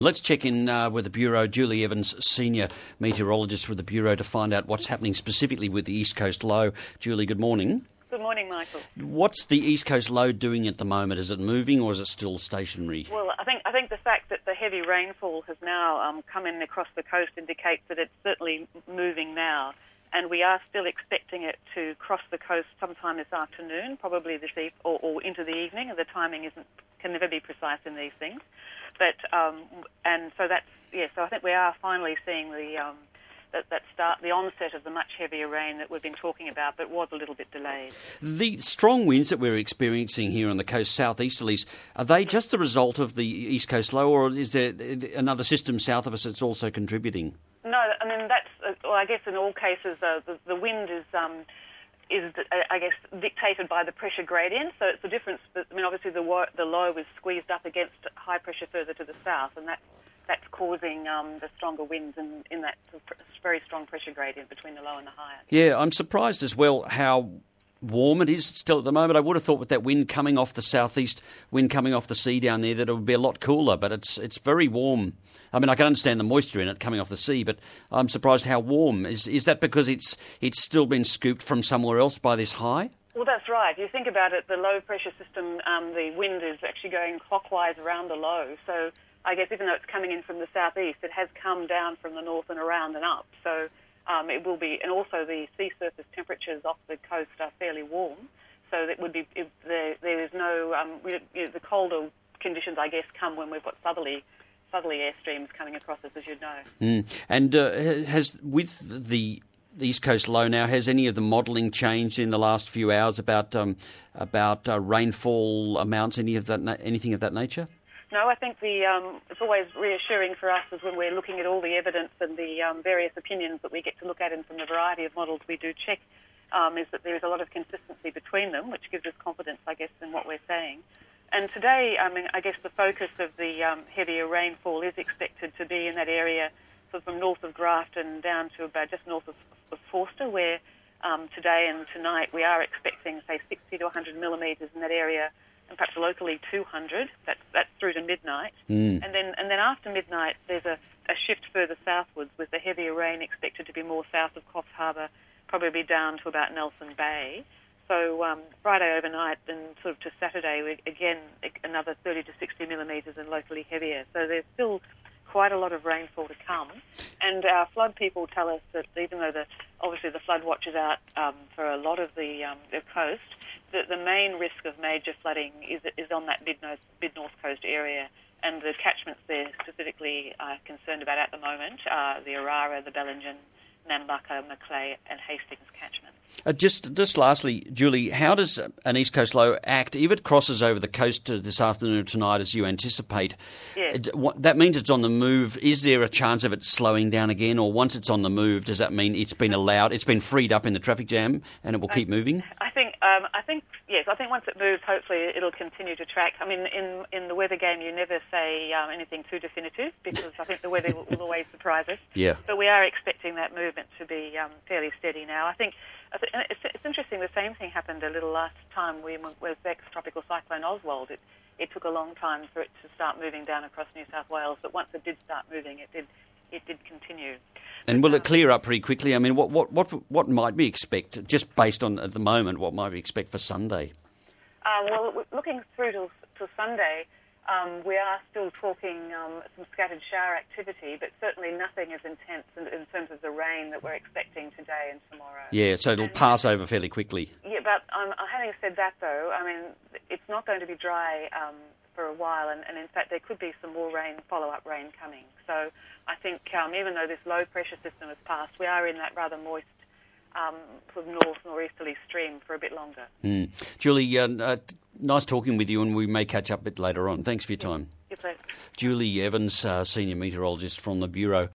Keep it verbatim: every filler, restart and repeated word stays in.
Let's check in uh, with the Bureau. Julie Evans, Senior Meteorologist with the Bureau, to find out what's happening specifically with the East Coast low. Julie, good morning. Good morning, Michael. What's the East Coast low doing at the moment? Is it moving or is it still stationary? Well, I think I think the fact that the heavy rainfall has now um, come in across the coast indicates that it's certainly moving now, and we are still expecting it to cross the coast sometime this afternoon, probably this eve- or, or into the evening. The timing isn't can never be precise in these things, but um, and so that's yeah. So I think we are finally seeing the. Um, That, that start the onset of the much heavier rain that we've been talking about, but was a little bit delayed. The strong winds that we're experiencing here on the coast, southeasterlies, are they just a result of the East Coast low, or is there another system south of us that's also contributing? No, I mean that's. Uh, well, I guess in all cases, uh, the, the wind is. Um, is, uh, I guess, dictated by the pressure gradient. So it's the difference. I mean, obviously the, wo- the low is squeezed up against high pressure further to the south, and that's that's causing um, the stronger winds in, in that very strong pressure gradient between the low and the higher. Yeah, I'm surprised as well how warm it is still at the moment. I would have thought with that wind coming off the southeast, wind coming off the sea down there, that it would be a lot cooler, but it's it's very warm. I mean, I can understand the moisture in it coming off the sea, but I'm surprised how warm. Is is that because it's it's still been scooped from somewhere else by this high? Well, that's right. You think about it, the low pressure system, um, the wind is actually going clockwise around the low, so I guess even though it's coming in from the southeast, it has come down from the north and around and up. So um, it will be, and also the sea surface temperatures off the coast are fairly warm. So it would be, if there, there is no, um, we, you know, the colder conditions, I guess, come when we've got southerly, southerly air streams coming across us, as you know. Mm. And uh, has, with the the East Coast low now, has any of the modelling changed in the last few hours about um, about uh, rainfall amounts, any of that, anything of that nature? No, I think the um, it's always reassuring for us as when we're looking at all the evidence and the um, various opinions that we get to look at, and from the variety of models we do check, um, is that there is a lot of consistency between them, which gives us confidence, I guess, in what we're saying. And today, I mean, I guess the focus of the um, heavier rainfall is expected to be in that area, sort of from north of Grafton down to about just north of, of Forster, where um, today and tonight we are expecting, say, sixty to one hundred millimetres in that area, and perhaps locally two hundred. That's that's through to midnight, mm. and then and then after midnight, there's a, a shift further southwards with the heavier rain expected to be more south of Coffs Harbour, probably down to about Nelson Bay. So um, Friday overnight and sort of to Saturday, we, again another thirty to sixty millimetres and locally heavier. So there's still quite a lot of rainfall to come, and our flood people tell us that even though the obviously the flood watch is out um, for a lot of the um, the coast, that the main risk of major flooding is is on that mid-north, mid-north coast area, and the catchments they're specifically uh, concerned about at the moment are the Orara, the Bellingen, Nambucca, Macleay and Hastings catchments. Uh, just just lastly, Julie, how does an East Coast low act if it crosses over the coast this afternoon or tonight as you anticipate? Yes. It, what, that means it's on the move. Is there a chance of it slowing down again, or once it's on the move, does that mean it's been allowed, it's been freed up in the traffic jam and it will keep I, moving? I think, um, I think yes, I think once it moves, hopefully it'll continue to track. I mean, in in the weather game, you never say um, anything too definitive because I think the weather will, will always surprise us. Yeah. But we are expecting that movement to be um, fairly steady now. I think it's, it's interesting. The same thing happened a little last time we, with ex-tropical cyclone Oswald. It it took a long time for it to start moving down across New South Wales, but once it did start moving, it did it did continue. And will it clear up pretty quickly? I mean, what what what what might we expect, just based on at the moment, what might we expect for Sunday? Um, well, looking through to, to Sunday, um, we are still talking um, some scattered shower activity, but certainly nothing as intense in, in terms of the rain that we're expecting today and tomorrow. Yeah, so it'll and, pass over fairly quickly. Yeah, but um, having said that, though, I mean, it's not going to be dry um, for a while, and, and in fact there could be some more rain, follow-up rain coming. So I think um, even though this low-pressure system has passed, we are in that rather moist um, sort of north northeasterly stream for a bit longer. Mm. Julie, uh, uh, nice talking with you, and we may catch up a bit later on. Thanks for your time. Your pleasure. Julie Evans, uh, Senior Meteorologist from the Bureau.